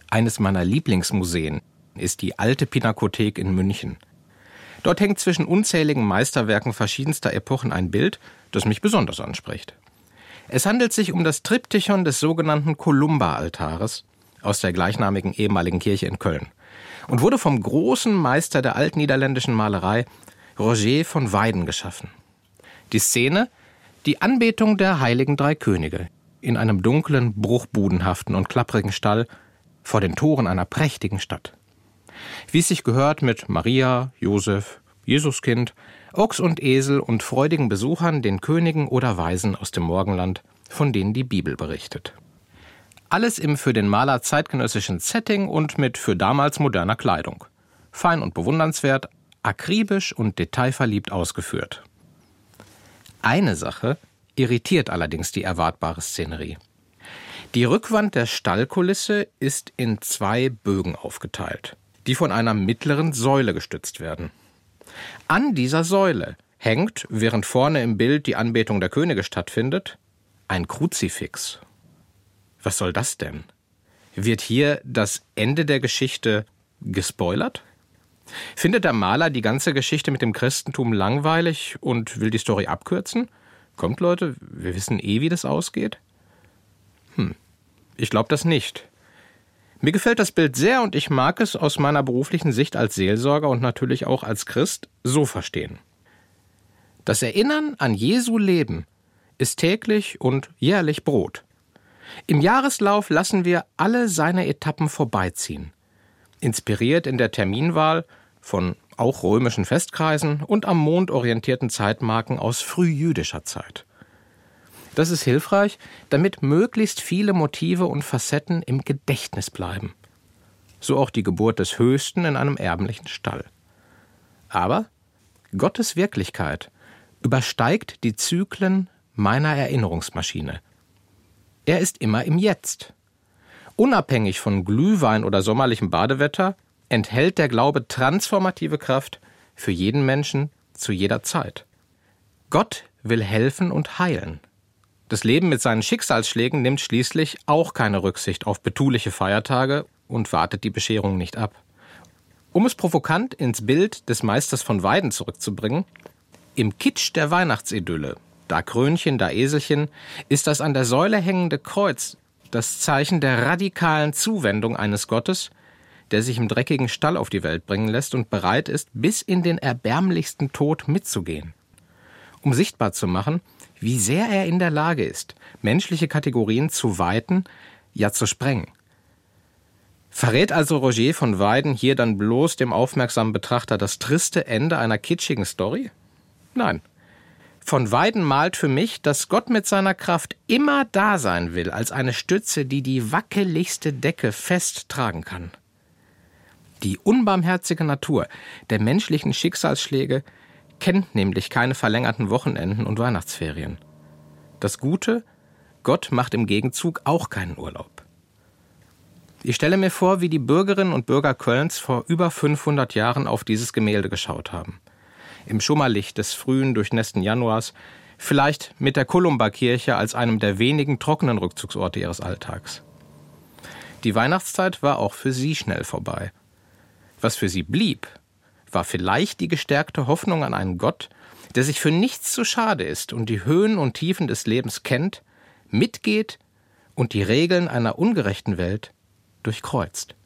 Eines meiner Lieblingsmuseen ist die Alte Pinakothek in München. Dort hängt zwischen unzähligen Meisterwerken verschiedenster Epochen ein Bild, das mich besonders anspricht. Es handelt sich um das Triptychon des sogenannten Columba-Altares aus der gleichnamigen ehemaligen Kirche in Köln und wurde vom großen Meister der altniederländischen Malerei Roger von Weyden geschaffen. Die Szene: die Anbetung der heiligen drei Könige in einem dunklen, bruchbudenhaften und klapprigen Stall vor den Toren einer prächtigen Stadt. Wie es sich gehört, mit Maria, Josef, Jesuskind, Ochs und Esel und freudigen Besuchern, den Königen oder Weisen aus dem Morgenland, von denen die Bibel berichtet. Alles im für den Maler zeitgenössischen Setting und mit für damals moderner Kleidung. Fein und bewundernswert, akribisch und detailverliebt ausgeführt. Eine Sache irritiert allerdings die erwartbare Szenerie. Die Rückwand der Stallkulisse ist in 2 Bögen aufgeteilt, die von einer mittleren Säule gestützt werden. An dieser Säule hängt, während vorne im Bild die Anbetung der Könige stattfindet, ein Kruzifix. Was soll das denn? Wird hier das Ende der Geschichte gespoilert? Findet der Maler die ganze Geschichte mit dem Christentum langweilig und will die Story abkürzen? Kommt, Leute, wir wissen wie das ausgeht? Ich glaube das nicht. Mir gefällt das Bild sehr und ich mag es aus meiner beruflichen Sicht als Seelsorger und natürlich auch als Christ so verstehen. Das Erinnern an Jesu Leben ist täglich und jährlich Brot. Im Jahreslauf lassen wir alle seine Etappen vorbeiziehen. Inspiriert in der Terminwahl von auch römischen Festkreisen und am Mond orientierten Zeitmarken aus frühjüdischer Zeit. Das ist hilfreich, damit möglichst viele Motive und Facetten im Gedächtnis bleiben. So auch die Geburt des Höchsten in einem erblichen Stall. Aber Gottes Wirklichkeit übersteigt die Zyklen meiner Erinnerungsmaschine. Er ist immer im Jetzt. Unabhängig von Glühwein oder sommerlichem Badewetter enthält der Glaube transformative Kraft für jeden Menschen zu jeder Zeit. Gott will helfen und heilen. Das Leben mit seinen Schicksalsschlägen nimmt schließlich auch keine Rücksicht auf betuliche Feiertage und wartet die Bescherung nicht ab. Um es provokant ins Bild des Meisters von Weyden zurückzubringen: im Kitsch der Weihnachtsidylle, da Krönchen, da Eselchen, ist das an der Säule hängende Kreuz das Zeichen der radikalen Zuwendung eines Gottes, der sich im dreckigen Stall auf die Welt bringen lässt und bereit ist, bis in den erbärmlichsten Tod mitzugehen. Um sichtbar zu machen, wie sehr er in der Lage ist, menschliche Kategorien zu weiten, ja zu sprengen. Verrät also Roger von Weyden hier dann bloß dem aufmerksamen Betrachter das triste Ende einer kitschigen Story? Nein. Von Weyden malt für mich, dass Gott mit seiner Kraft immer da sein will, als eine Stütze, die die wackeligste Decke fest tragen kann. Die unbarmherzige Natur der menschlichen Schicksalsschläge kennt nämlich keine verlängerten Wochenenden und Weihnachtsferien. Das Gute: Gott macht im Gegenzug auch keinen Urlaub. Ich stelle mir vor, wie die Bürgerinnen und Bürger Kölns vor über 500 Jahren auf dieses Gemälde geschaut haben. Im Schummerlicht des frühen, durchnässten Januars, vielleicht mit der Kolumba-Kirche als einem der wenigen trockenen Rückzugsorte ihres Alltags. Die Weihnachtszeit war auch für sie schnell vorbei. Was für sie blieb, war vielleicht die gestärkte Hoffnung an einen Gott, der sich für nichts zu schade ist und die Höhen und Tiefen des Lebens kennt, mitgeht und die Regeln einer ungerechten Welt durchkreuzt.